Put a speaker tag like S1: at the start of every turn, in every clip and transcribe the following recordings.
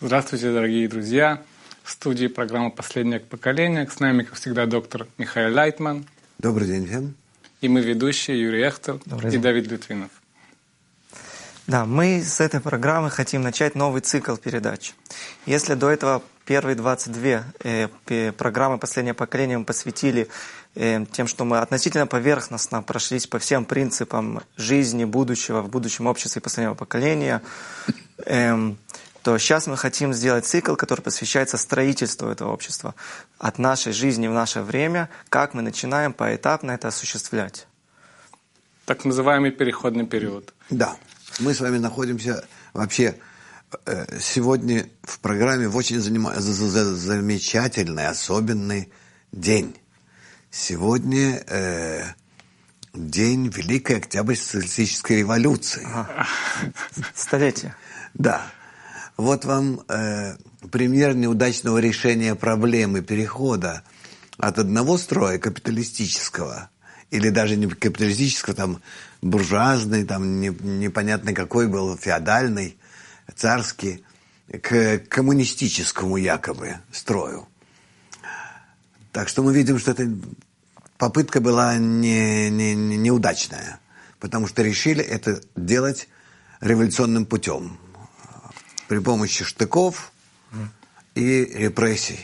S1: Здравствуйте, дорогие друзья. В студии программы «Последнее поколение». С нами, как всегда, доктор Михаил Лайтман.
S2: Добрый день всем.
S1: И мы ведущие Юрий Эхтер и Давид Литвинов.
S3: Да, мы с этой программы хотим начать новый цикл передач. Если до этого первые 22 программы «Последнее поколение» мы посвятили тем, что мы относительно поверхностно прошлись по всем принципам жизни будущего в будущем обществе последнего поколения, то сейчас мы хотим сделать цикл, который посвящается строительству этого общества. От нашей жизни в наше время, как мы начинаем поэтапно это осуществлять.
S1: Так называемый переходный период.
S2: Да, мы с вами находимся вообще сегодня в программе в очень замечательный, особенный день. Сегодня день Великой Октябрьской социалистической революции.
S3: Столетие.
S2: Да. Вот вам пример неудачного решения проблемы перехода от одного строя капиталистического, или даже не капиталистического, там буржуазный, там непонятно какой был, феодальный, царский, к коммунистическому якобы строю. Так что мы видим, что эта попытка была неудачная, потому что решили это делать революционным путем, при помощи штыков и репрессий.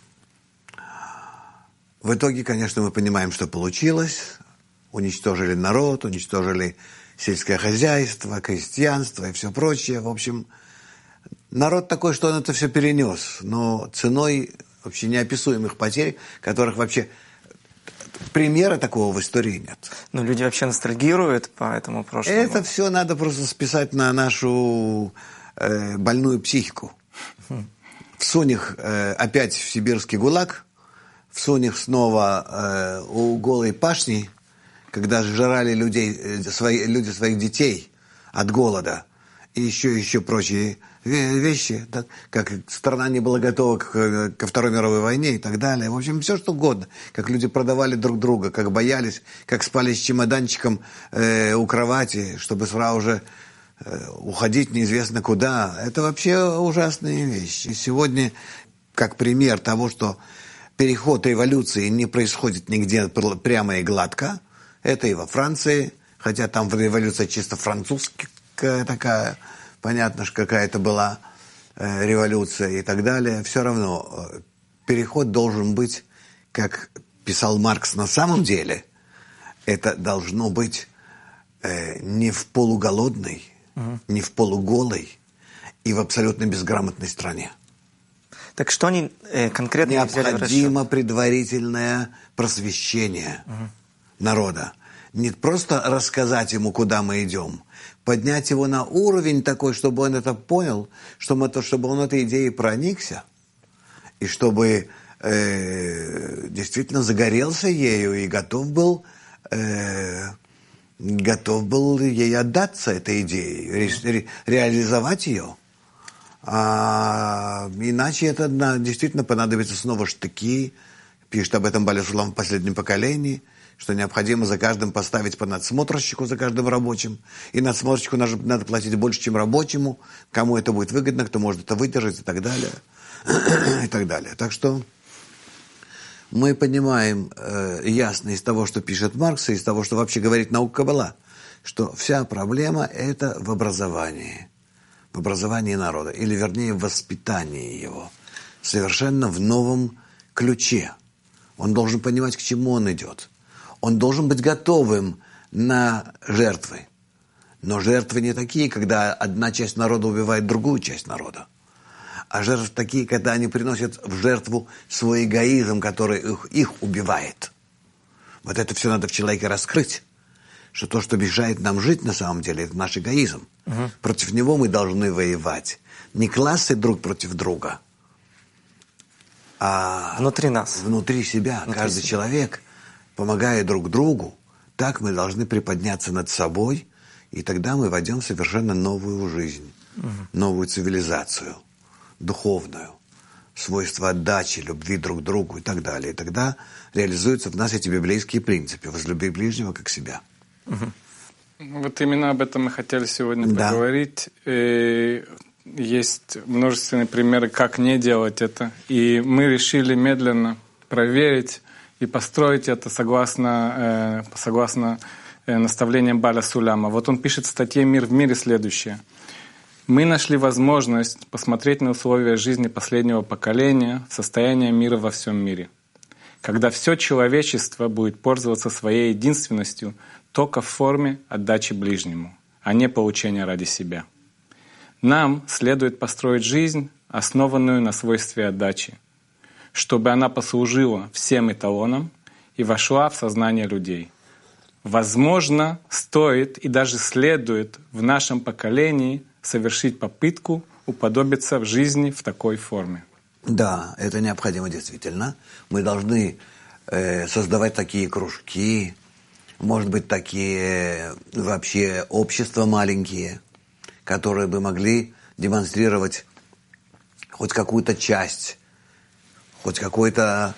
S2: В итоге, конечно, мы понимаем, что получилось. Уничтожили народ, уничтожили сельское хозяйство, крестьянство и все прочее. В общем, народ такой, что он это все перенес, но ценой вообще неописуемых потерь, которых вообще примера такого в истории нет.
S3: Но люди вообще ностальгируют по этому прошлому.
S2: Это все надо просто списать на нашу больную психику. Всунь их опять в сибирский ГУЛАГ, всунь их снова у голой пашни, когда сжирали люди своих детей от голода, и еще прочие вещи, так, как страна не была готова ко Второй мировой войне и так далее. В общем, все что угодно. Как люди продавали друг друга, как боялись, как спали с чемоданчиком у кровати, чтобы сразу же уходить неизвестно куда. Это вообще ужасные вещи. Сегодня, как пример того, что переход революции не происходит нигде прямо и гладко, это и во Франции, хотя там революция чисто французская такая, понятно, что какая-то была революция и так далее. Все равно переход должен быть, как писал Маркс, на самом деле, это должно быть не в полуголодной, не в полуголой и в абсолютно безграмотной стране.
S3: Так что они конкретно
S2: необходимо предварительное просвещение народа. Не просто рассказать ему, куда мы идем, поднять его на уровень такой, чтобы он это понял, чтобы он этой идеей проникся, и чтобы действительно загорелся ею и готов был ей отдаться, этой идее, реализовать ее. Иначе это действительно понадобится снова штыки. Пишет об этом Баля-Шулам в «Последнем поколении», что необходимо за каждым поставить по надсмотрщику, за каждым рабочим. И надсмотрщику надо платить больше, чем рабочему. Кому это будет выгодно, кто может это выдержать и так далее. И так далее. Так что мы понимаем ясно из того, что пишет Маркс, и из того, что вообще говорит наука Каббала, что вся проблема – это в образовании народа, или вернее в воспитании его, совершенно в новом ключе. Он должен понимать, к чему он идет. Он должен быть готовым на жертвы. Но жертвы не такие, когда одна часть народа убивает другую часть народа. А жертвы такие, когда они приносят в жертву свой эгоизм, который их убивает. Вот это все надо в человеке раскрыть. Что то, что мешает нам жить, на самом деле, это наш эгоизм. Против него мы должны воевать. Не классы друг против друга, а
S3: внутри нас.
S2: Внутри себя. Каждый человек, помогая друг другу, так мы должны приподняться над собой, и тогда мы войдем в совершенно новую жизнь, новую цивилизацию, духовную, свойства отдачи, любви друг к другу и так далее. И тогда реализуются в нас эти библейские принципы: возлюби ближнего как себя.
S1: Вот именно об этом мы хотели сегодня поговорить. есть множественные примеры, как не делать это. И мы решили медленно проверить и построить это согласно наставлениям Бааля Суляма. Вот он пишет в статье «Мир в мире» следующее. Мы нашли возможность посмотреть на условия жизни последнего поколения, состояние мира во всем мире. Когда все человечество будет пользоваться своей единственностью только в форме отдачи ближнему, а не получения ради себя. Нам следует построить жизнь, основанную на свойстве отдачи, чтобы она послужила всем эталонам и вошла в сознание людей. Возможно, стоит и даже следует в нашем поколении совершить попытку уподобиться в жизни в такой форме.
S2: Да, это необходимо действительно. Мы должны создавать такие кружки, может быть, такие вообще общества маленькие, которые бы могли демонстрировать хоть какую-то часть, хоть какой-то,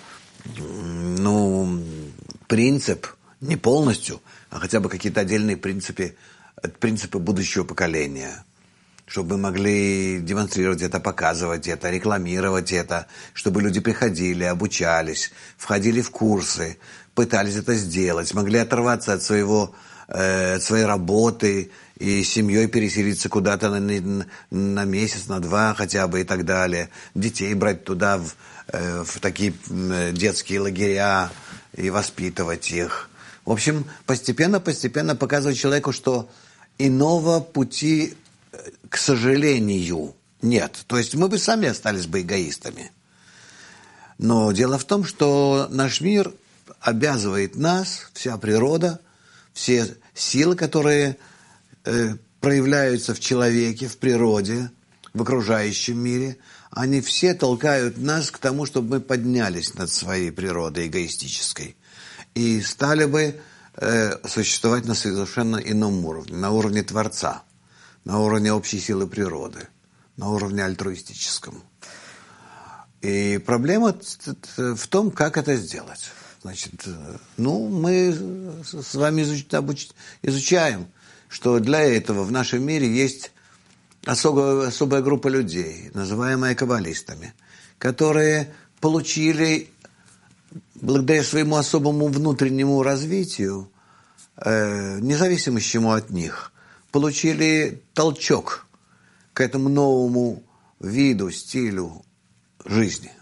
S2: принцип, не полностью, а хотя бы какие-то отдельные принципы будущего поколения, чтобы мы могли демонстрировать это, показывать это, рекламировать это, чтобы люди приходили, обучались, входили в курсы, пытались это сделать, могли оторваться от своей работы и семьей переселиться куда-то на месяц, на два хотя бы и так далее, детей брать туда в такие детские лагеря и воспитывать их. В общем, постепенно показывать человеку, что иного пути, к сожалению, нет. То есть мы бы сами остались бы эгоистами. Но дело в том, что наш мир обязывает нас, вся природа, все силы, которые проявляются в человеке, в природе, в окружающем мире, они все толкают нас к тому, чтобы мы поднялись над своей природой эгоистической и стали бы существовать на совершенно ином уровне, на уровне Творца, на уровне общей силы природы, на уровне альтруистическом. И проблема в том, как это сделать. Значит, мы с вами изучаем, что для этого в нашем мире есть особая группа людей, называемая каббалистами, которые получили, благодаря своему особому внутреннему развитию, независимому от них, получили толчок к этому новому виду, стилю жизни.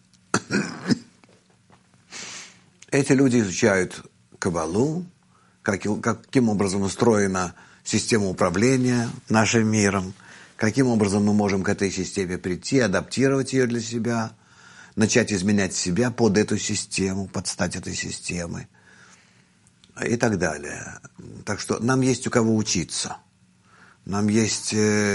S2: Эти люди изучают Каббалу, каким образом устроена система управления нашим миром, каким образом мы можем к этой системе прийти, адаптировать ее для себя, начать изменять себя под эту систему, под стать этой системы и так далее. Так что нам есть у кого учиться, нам есть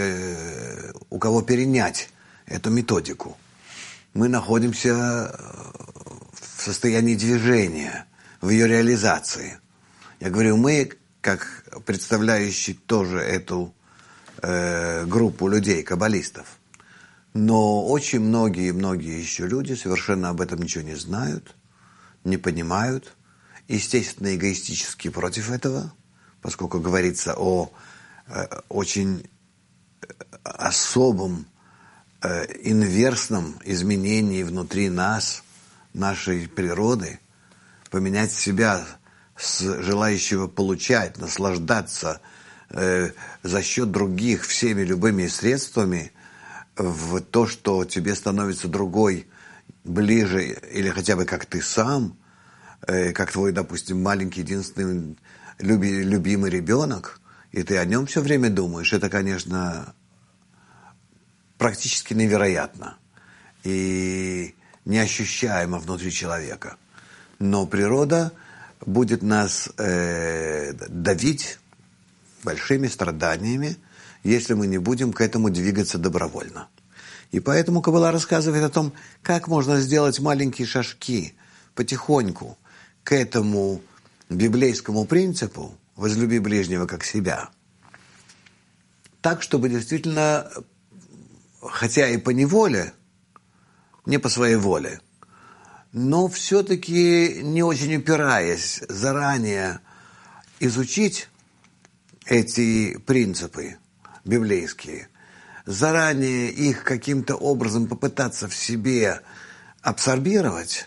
S2: у кого перенять эту методику. Мы находимся в состоянии движения, в ее реализации. Я говорю, мы, как представляющие тоже эту группу людей, каббалистов, но очень многие еще люди совершенно об этом ничего не знают, не понимают, естественно, эгоистически против этого, поскольку говорится о очень особом инверсном изменении внутри нас, нашей природы, поменять себя с желающего получать, наслаждаться за счет других всеми любыми средствами в то, что тебе становится другой ближе, или хотя бы как ты сам, как твой, допустим, маленький, единственный любимый ребенок, и ты о нем все время думаешь, это, конечно, практически невероятно и неощущаемо внутри человека. Но природа будет нас давить большими страданиями, если мы не будем к этому двигаться добровольно. И поэтому Каббала рассказывает о том, как можно сделать маленькие шажки потихоньку к этому библейскому принципу «возлюби ближнего как себя», так, чтобы действительно, хотя и по неволе, не по своей воле, но все-таки не очень упираясь, заранее изучить эти принципы библейские, заранее их каким-то образом попытаться в себе абсорбировать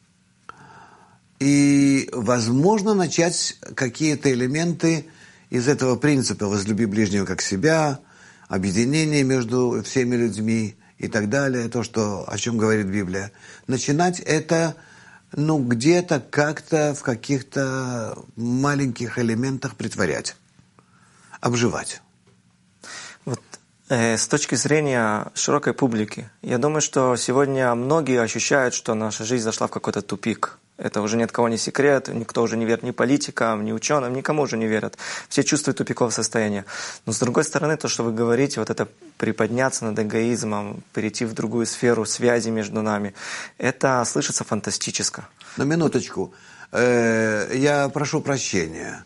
S2: и, возможно, начать какие-то элементы из этого принципа «возлюби ближнего как себя», объединение между всеми людьми и так далее, то, о чем говорит Библия, начинать это где-то как-то в каких-то маленьких элементах притворять, обживать.
S3: Вот с точки зрения широкой публики, я думаю, что сегодня многие ощущают, что наша жизнь зашла в какой-то тупик. Это уже ни от кого не секрет, никто уже не верит ни политикам, ни ученым, никому уже не верят. Все чувствуют тупиковое состояние. Но с другой стороны, то, что вы говорите, вот это приподняться над эгоизмом, перейти в другую сферу связи между нами, это слышится фантастически.
S2: На минуточку. Я прошу прощения.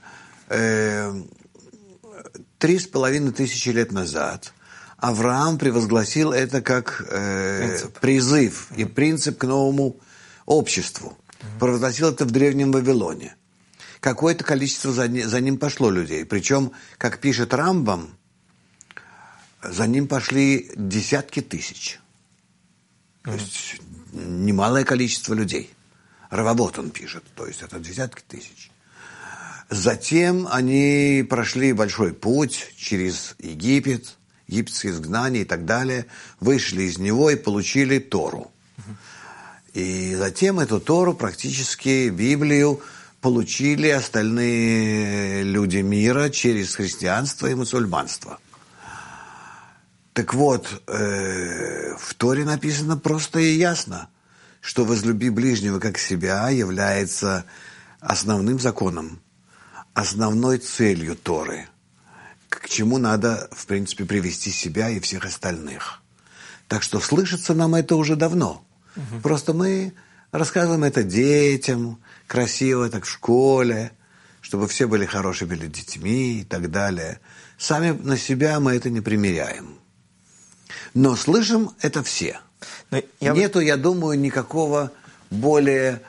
S2: 3500 лет назад Авраам превозгласил это как призыв и принцип к новому обществу. Провозгласил это в Древнем Вавилоне. Какое-то количество за ним пошло людей. Причем, как пишет Рамбам, за ним пошли десятки тысяч. То есть немалое количество людей. Рававот он пишет, то есть это десятки тысяч. Затем они прошли большой путь через Египет, египетское изгнание и так далее, вышли из него и получили Тору. И затем эту Тору, практически Библию, получили остальные люди мира через христианство и мусульманство. Так вот, в Торе написано просто и ясно, что «возлюби ближнего как себя» является основным законом, основной целью Торы, к чему надо, в принципе, привести себя и всех остальных. Так что слышится нам это уже давно. Просто мы рассказываем это детям, красиво так в школе, чтобы все были хорошими детьми и так далее. Сами на себя мы это не примеряем. Но слышим это все. Нету, я думаю, никакого более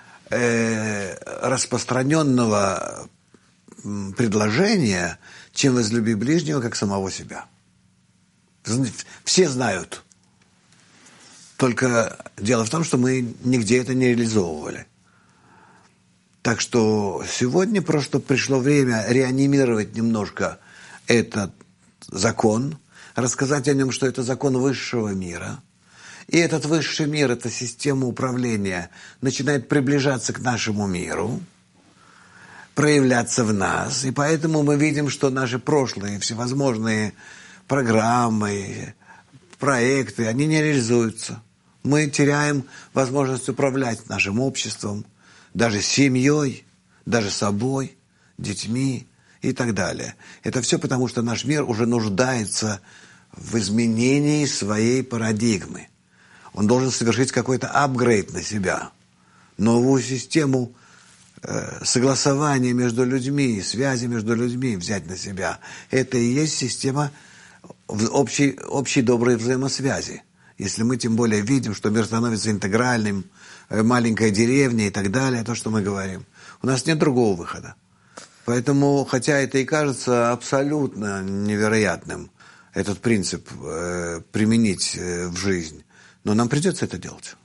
S2: распространенного предложения, чем «возлюби ближнего как самого себя». Все знают. Только дело в том, что мы нигде это не реализовывали. Так что сегодня просто пришло время реанимировать немножко этот закон, рассказать о нем, что это закон высшего мира. И этот высший мир, эта система управления начинает приближаться к нашему миру, проявляться в нас. И поэтому мы видим, что наши прошлые всевозможные программы, проекты, они не реализуются. Мы теряем возможность управлять нашим обществом, даже семьей, даже собой, детьми и так далее. Это все потому, что наш мир уже нуждается в изменении своей парадигмы. Он должен совершить какой-то апгрейд на себя, новую систему согласования между людьми, связи между людьми взять на себя. Это и есть система общей доброй взаимосвязи. Если мы тем более видим, что мир становится интегральным, маленькая деревня и так далее, то, что мы говорим. У нас нет другого выхода. Поэтому, хотя это и кажется абсолютно невероятным, этот принцип применить в жизнь, но нам придется это делать.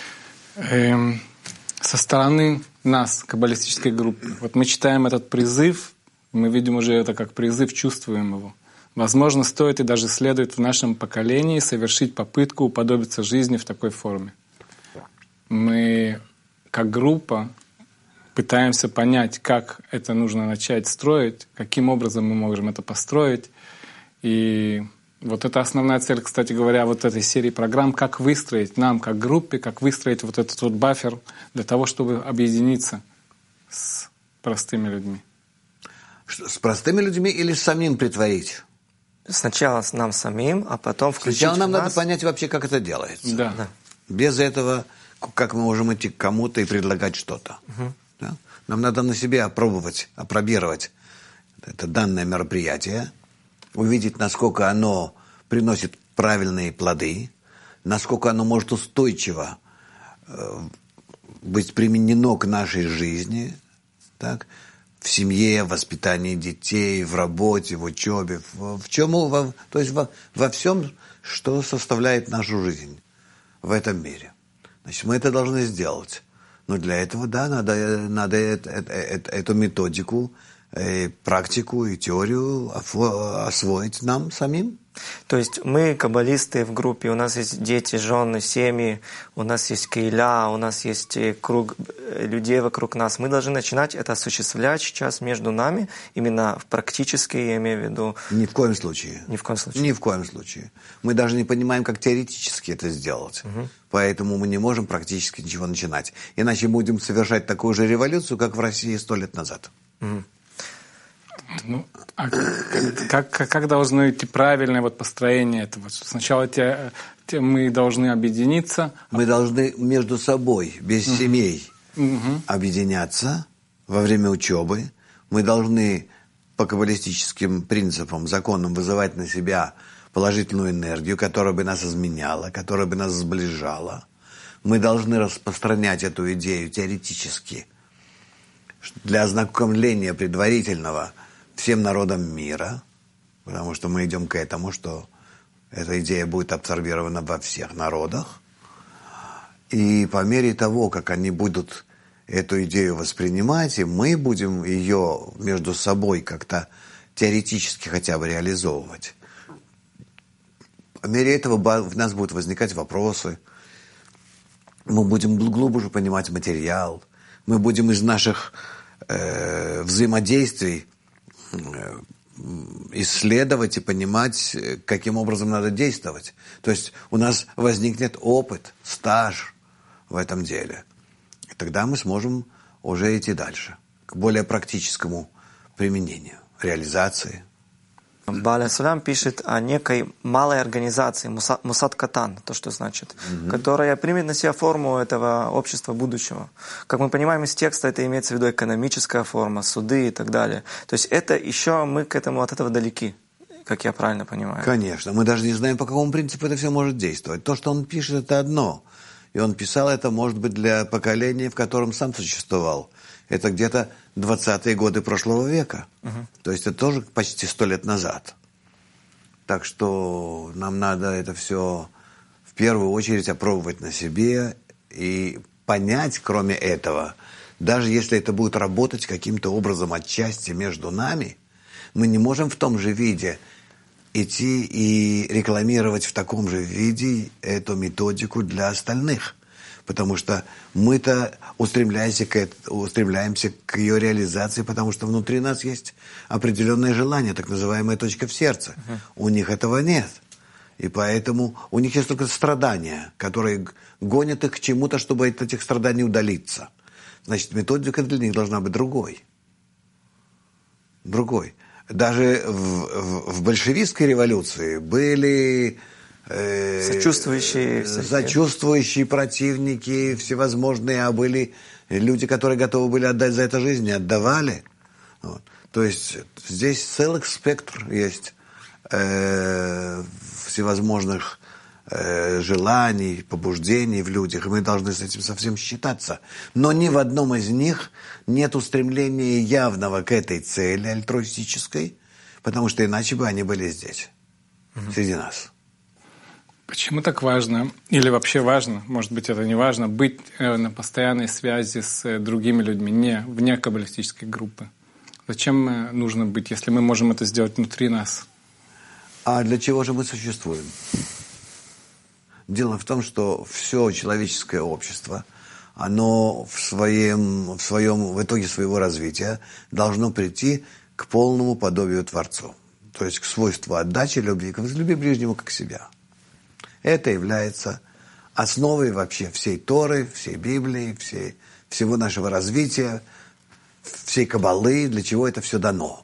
S1: Со стороны нас, каббалистической группы, вот мы читаем этот призыв, мы видим уже это как призыв, чувствуем его. Возможно, стоит и даже следует в нашем поколении совершить попытку уподобиться жизни в такой форме. Мы, как группа, пытаемся понять, как это нужно начать строить, каким образом мы можем это построить. И вот это основная цель, кстати говоря, вот этой серии программ, как выстроить нам, как группе, как выстроить вот этот вот бафер для того, чтобы объединиться с простыми людьми.
S2: С простыми людьми или самим притворить?
S3: Сначала нам самим, а потом включить
S2: Сначала нам
S3: в нас.
S2: надо понять вообще, как это делается.
S1: Да.
S2: Без этого, как мы можем идти к кому-то и предлагать что-то. Да? Нам надо на себе опробировать это данное мероприятие, увидеть, насколько оно приносит правильные плоды, насколько оно может устойчиво быть применено к нашей жизни, так? в семье, в воспитании детей, в работе, в учебе, то есть во всем, что составляет нашу жизнь в этом мире. Значит, мы это должны сделать. Но для этого, да, надо эту методику, практику и теорию освоить нам самим.
S3: То есть мы, каббалисты в группе, у нас есть дети, жены, семьи, у нас есть кейля, у нас есть круг людей вокруг нас. Мы должны начинать это осуществлять сейчас между нами, именно практически, я имею в виду.
S2: Ни в коем случае.
S3: Ни в коем случае.
S2: Ни в коем случае. Мы даже не понимаем, как теоретически это сделать. Поэтому мы не можем практически ничего начинать. Иначе будем совершать такую же революцию, как в России 100 лет назад.
S1: Ну, а как должно идти правильное построение этого? Сначала мы должны объединиться.
S2: Мы должны между собой, без семей, объединяться во время учебы. Мы должны по каббалистическим принципам, законам вызывать на себя положительную энергию, которая бы нас изменяла, которая бы нас сближала. Мы должны распространять эту идею теоретически для ознакомления предварительного всем народам мира, потому что мы идем к этому, что эта идея будет абсорбирована во всех народах. И по мере того, как они будут эту идею воспринимать, и мы будем ее между собой как-то теоретически хотя бы реализовывать, по мере этого в нас будут возникать вопросы, мы будем глубже понимать материал, мы будем из наших взаимодействий исследовать и понимать, каким образом надо действовать. То есть у нас возникнет опыт, стаж в этом деле. И тогда мы сможем уже идти дальше, к более практическому применению, реализации.
S3: Бааля Сулям пишет о некой малой организации, Мусад Катан, то, что значит, которая примет на себя форму этого общества будущего. Как мы понимаем из текста, это имеется в виду экономическая форма, суды и так далее. То есть это еще мы от этого далеки, как я правильно понимаю.
S2: Конечно. Мы даже не знаем, по какому принципу это все может действовать. То, что он пишет, это одно. И он писал это, может быть, для поколения, в котором сам существовал. Это где-то 20-е годы прошлого века. То есть это тоже почти 100 лет назад. Так что нам надо это все в первую очередь опробовать на себе и понять, кроме этого, даже если это будет работать каким-то образом отчасти между нами, мы не можем в том же виде идти и рекламировать в таком же виде эту методику для остальных. Потому что мы-то устремляемся к ее реализации, потому что внутри нас есть определенное желание, так называемая точка в сердце. У них этого нет. И поэтому у них есть только страдания, которые гонят их к чему-то, чтобы от этих страданий удалиться. Значит, методика для них должна быть другой. Другой. Даже в большевистской революции были сочувствующие противники всевозможные, а были люди, которые готовы были отдать за это жизнь, и отдавали. Вот. То есть здесь целый спектр есть всевозможных желаний, побуждений в людях, и мы должны с этим совсем считаться. Но ни в одном из них нет устремления явного к этой цели альтруистической, потому что иначе бы они были здесь, среди нас.
S1: Почему так важно, или вообще важно, может быть, это не важно, быть на постоянной связи с другими людьми, вне каббалистической группы? Зачем нужно быть, если мы можем это сделать внутри нас?
S2: А для чего же мы существуем? Дело в том, что все человеческое общество, оно в итоге своего развития должно прийти к полному подобию Творцу. То есть к свойству отдачи, любви ближнему как себя. Это является основой вообще всей Торы, всей Библии, всего нашего развития, всей Каббалы, для чего это все дано.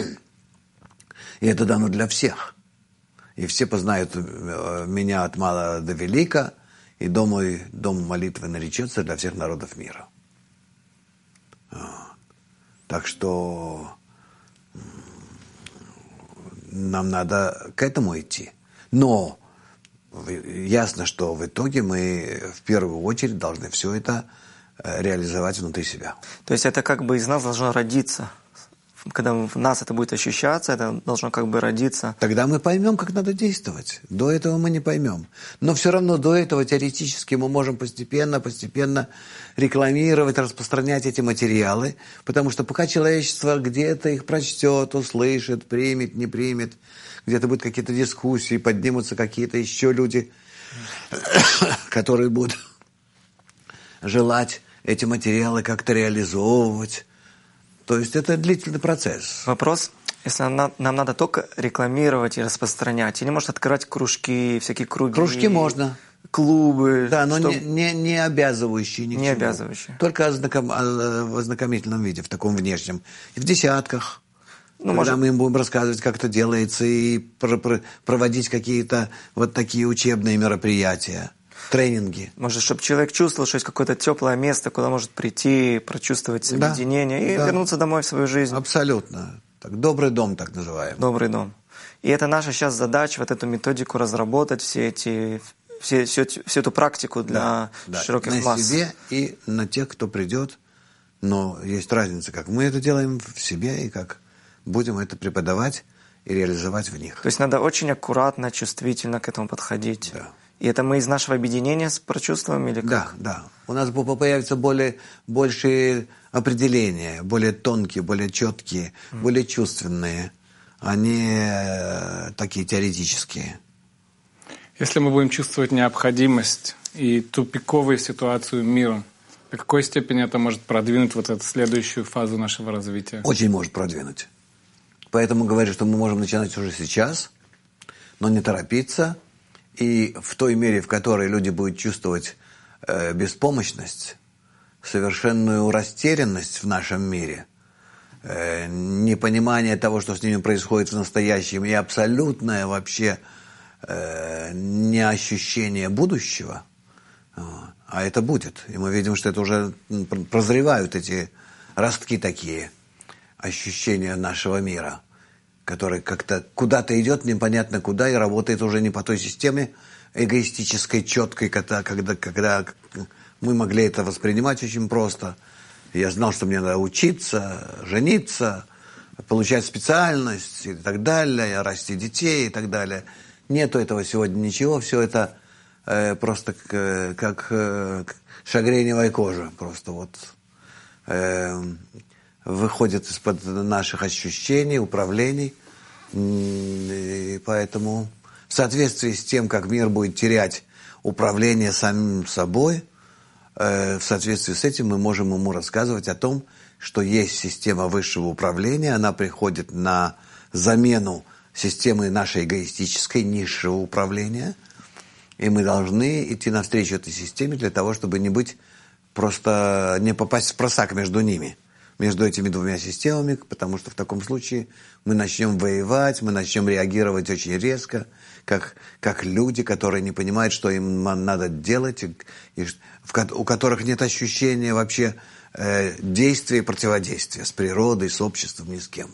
S2: И это дано для всех. И все познают меня от мала до велика, и дом молитвы наречется для всех народов мира. Так что нам надо к этому идти. Но ясно, что в итоге мы в первую очередь должны все это реализовать внутри себя.
S3: То есть это как бы из нас должно родиться. когда в нас это будет ощущаться, это должно как бы родиться.
S2: Тогда мы поймем, как надо действовать. До этого мы не поймем. Но все равно до этого теоретически мы можем постепенно рекламировать, распространять эти материалы, потому что пока человечество где-то их прочтет, услышит, примет, не примет, где-то будут какие-то дискуссии, поднимутся какие-то еще люди, которые будут желать эти материалы как-то реализовывать. То есть это длительный процесс.
S3: Вопрос, если нам надо только рекламировать и распространять, или может открывать кружки, всякие круги?
S2: Кружки можно.
S3: Клубы.
S2: Да, но не обязывающие ни к чему.
S3: Не обязывающие.
S2: Только в ознакомительном виде, в таком внешнем. И в десятках. Когда мы им будем рассказывать, как это делается, и проводить какие-то вот такие учебные мероприятия, тренинги.
S3: Может, чтобы человек чувствовал, что есть какое-то теплое место, куда может прийти, прочувствовать соединение и вернуться домой в свою жизнь.
S2: Абсолютно. Так, добрый дом, так называемый.
S3: Добрый дом. И это наша сейчас задача, вот эту методику разработать, всю эту практику для широких масс.
S2: На себе и на тех, кто придет. Но есть разница, как мы это делаем в себе и как будем это преподавать и реализовать в них.
S3: То есть надо очень аккуратно, чувствительно к этому подходить.
S2: Да.
S3: И это мы из нашего объединения прочувствуем или как?
S2: Да. У нас появятся большие определения, более тонкие, более четкие, более чувственные, а не такие теоретические.
S1: Если мы будем чувствовать необходимость и тупиковую ситуацию мира, до какой степени это может продвинуть вот эту следующую фазу нашего развития?
S2: Очень может продвинуть. Поэтому говорю, что мы можем начинать уже сейчас, но не торопиться. И в той мере, в которой люди будут чувствовать беспомощность, совершенную растерянность в нашем мире, непонимание того, что с ними происходит в настоящем, и абсолютное вообще неощущение будущего, а это будет. И мы видим, что это уже прозревают эти ростки такие, ощущения нашего мира, который как-то куда-то идет, непонятно куда, и работает уже не по той системе эгоистической, четкой, когда мы могли это воспринимать очень просто. Я знал, что мне надо учиться, жениться, получать специальность и так далее, расти детей и так далее. Нету этого сегодня ничего, все это просто как шагреневая кожа, просто вот выходит из-под наших ощущений, управлений. И поэтому в соответствии с тем, как мир будет терять управление самим собой, в соответствии с этим мы можем ему рассказывать о том, что есть система высшего управления, она приходит на замену системы нашей эгоистической, низшего управления, и мы должны идти навстречу этой системе для того, чтобы не попасть в просак между ними, между этими двумя системами, потому что в таком случае мы начнем воевать, мы начнем реагировать очень резко, как люди, которые не понимают, что им надо делать, у которых нет ощущения вообще действия и противодействия с природой, с обществом, ни с кем.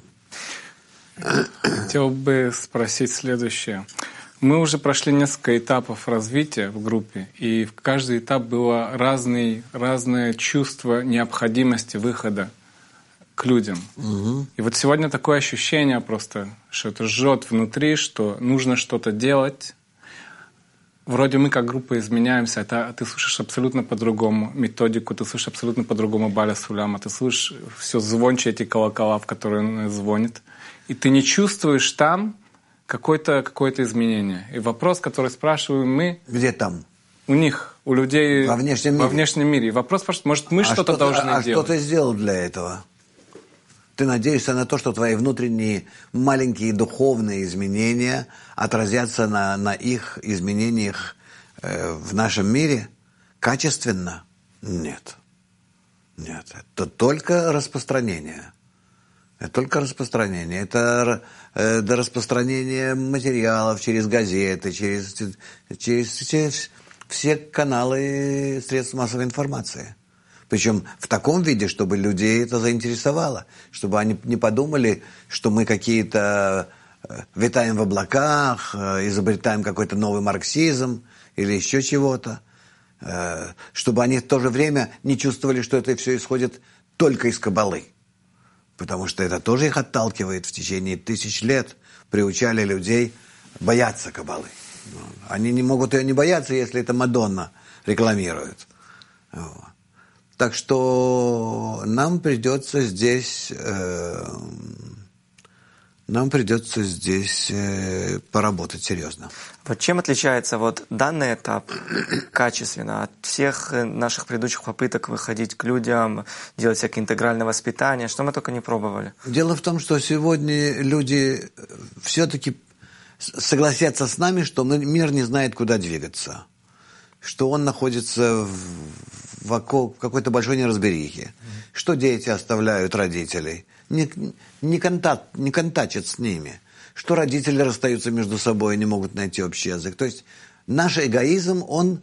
S1: Хотел бы спросить следующее. Мы уже прошли несколько этапов развития в группе, и в каждый этап было разное чувство необходимости выхода к людям. И вот сегодня такое ощущение просто, что это жжет внутри, что нужно что-то делать. Вроде мы как группа изменяемся, а ты слышишь абсолютно по-другому методику, ты слышишь абсолютно по-другому Баля Суляма, ты слышишь все звонче эти колокола, в которые он звонит, и ты не чувствуешь там какое-то изменение. И вопрос, который спрашиваем мы...
S2: Где там?
S1: У них, у людей
S2: во внешнем мире.
S1: И вопрос, может, мы что-то должны делать?
S2: А что ты сделал для этого? Ты надеешься на то, что твои внутренние маленькие духовные изменения отразятся на их изменениях в нашем мире качественно? Нет. Это только распространение. Это распространение материалов через газеты, через все каналы средств массовой информации. Причем в таком виде, чтобы людей это заинтересовало, чтобы они не подумали, что мы какие-то витаем в облаках, изобретаем какой-то новый марксизм или еще чего-то, чтобы они в то же время не чувствовали, что это все исходит только из каббалы. Потому что это тоже их отталкивает. В течение 1000 лет приучали людей бояться Каббалы. Они не могут ее не бояться, если это Мадонна рекламирует. Так что нам придется здесь поработать серьезно.
S3: Вот чем отличается вот данный этап качественно от всех наших предыдущих попыток выходить к людям, делать всякое интегральное воспитание, что мы только не пробовали?
S2: Дело в том, что сегодня люди все-таки согласятся с нами, что мир не знает, куда двигаться, что он находится в какой-то большой неразберихе, что дети оставляют родителей, не контачат с ними, что родители расстаются между собой и не могут найти общий язык. То есть наш эгоизм, он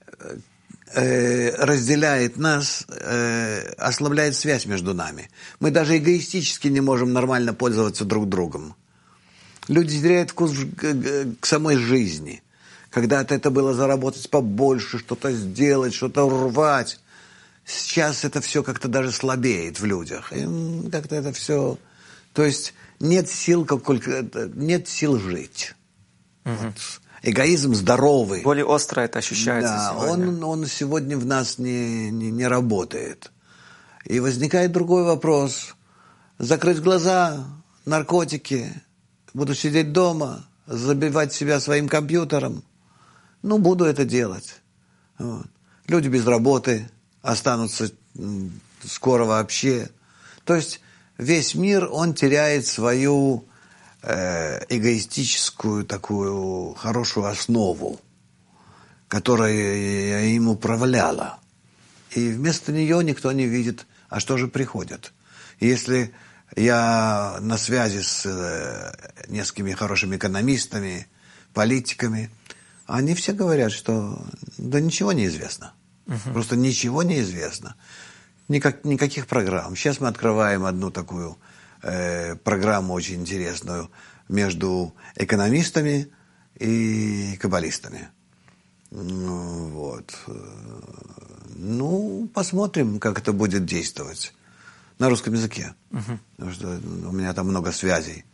S2: разделяет нас, ослабляет связь между нами. Мы даже эгоистически не можем нормально пользоваться друг другом. Люди теряют вкус к самой жизни. Когда-то это было заработать побольше, что-то сделать, что-то урвать. Сейчас это все как-то даже слабеет в людях. И как-то это все... То есть нет сил жить. Вот. Эгоизм здоровый.
S3: Более остро это ощущается сегодня.
S2: Да, он сегодня в нас не работает. И возникает другой вопрос. Закрыть глаза, наркотики, буду сидеть дома, забивать себя своим компьютером. Буду это делать. Вот. Люди без работы останутся скоро вообще. То есть весь мир, он теряет свою эгоистическую такую хорошую основу, которая им управляла. И вместо нее никто не видит, а что же приходит. Если я на связи с несколькими хорошими экономистами, политиками, они все говорят, что да ничего не известно. Просто ничего не известно. Никаких программ. Сейчас мы открываем одну такую программу очень интересную между экономистами и каббалистами. Вот. Посмотрим, как это будет действовать. На русском языке. Потому что у меня там много связей.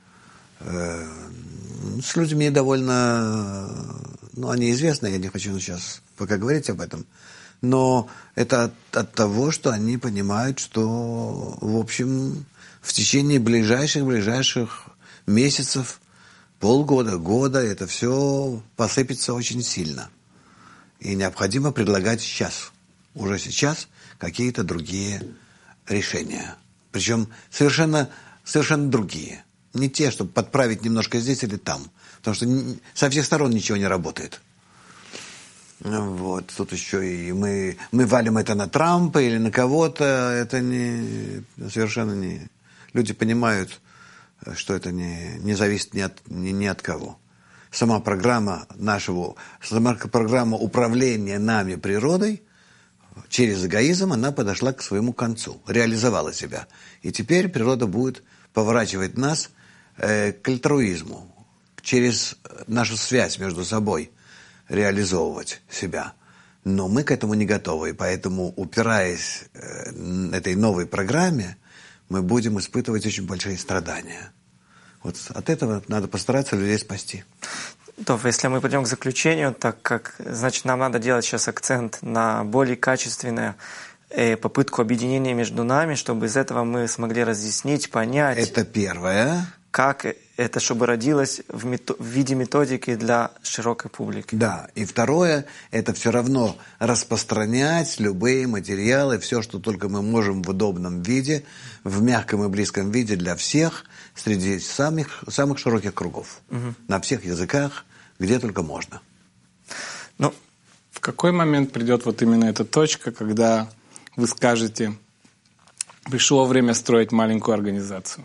S2: С людьми довольно... они известны, я не хочу сейчас пока говорить об этом. Но это от того, что они понимают, что, в общем, в течение ближайших месяцев, полгода, года, это все посыпется очень сильно. И необходимо предлагать уже сейчас, какие-то другие решения. Причем совершенно другие. Не те, чтобы подправить немножко здесь или там. Потому что со всех сторон ничего не работает. Вот, тут еще и мы валим это на Трампа или на кого-то. Это совершенно не... Люди понимают, что это не зависит ни от кого. Сама программа управления нами природой через эгоизм, она подошла к своему концу, реализовала себя. И теперь природа будет поворачивать нас к альтруизму, через нашу связь между собой реализовывать себя. Но мы к этому не готовы, и поэтому, упираясь этой новой программе, мы будем испытывать очень большие страдания. Вот от этого надо постараться людей спасти.
S3: То, если мы пойдем к заключению, значит, нам надо делать сейчас акцент на более качественную попытку объединения между нами, чтобы из этого мы смогли разъяснить, понять.
S2: Это первое.
S3: Как это, чтобы родилось в виде методики для широкой публики.
S2: Да, и второе, это все равно распространять любые материалы, все, что только мы можем в удобном виде, в мягком и близком виде для всех, среди самых широких кругов, на всех языках, где только можно.
S1: В какой момент придет вот именно эта точка, когда вы скажете, пришло время строить маленькую организацию?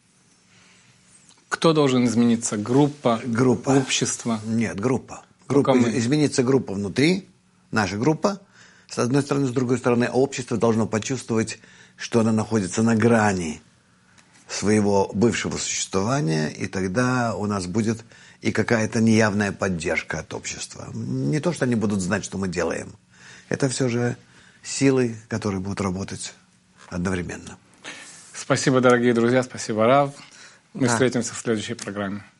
S1: Кто должен измениться? Группа? Общество?
S2: Нет, группа. Изменится группа внутри, наша группа, с одной стороны, с другой стороны, общество должно почувствовать, что оно находится на грани своего бывшего существования, и тогда у нас будет и какая-то неявная поддержка от общества. Не то, что они будут знать, что мы делаем. Это все же силы, которые будут работать одновременно.
S1: Спасибо, дорогие друзья, спасибо, Рав. Мы
S3: Да.
S1: встретимся в следующей программе.